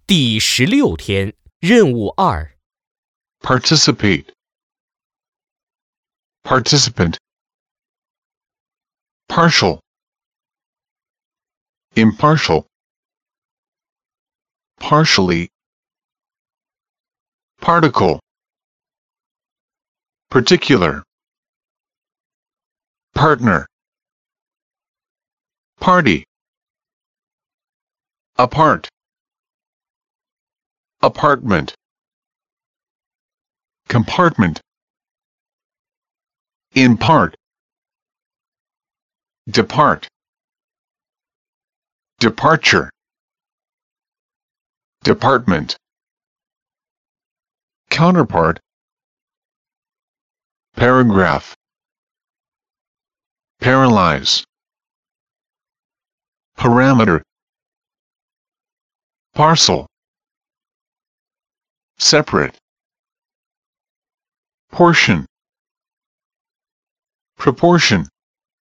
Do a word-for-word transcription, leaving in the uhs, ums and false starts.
第十六天，任务二。 Participate. Participant. Partial. Impartial. Partially. Particle. Particular. Partner. Party. Apart. Apartment. Compartment. In part. Depart. Departure. Department. Counterpart. Paragraph. Paralyze. Parameter. Parcel. Separate. Portion. Proportion.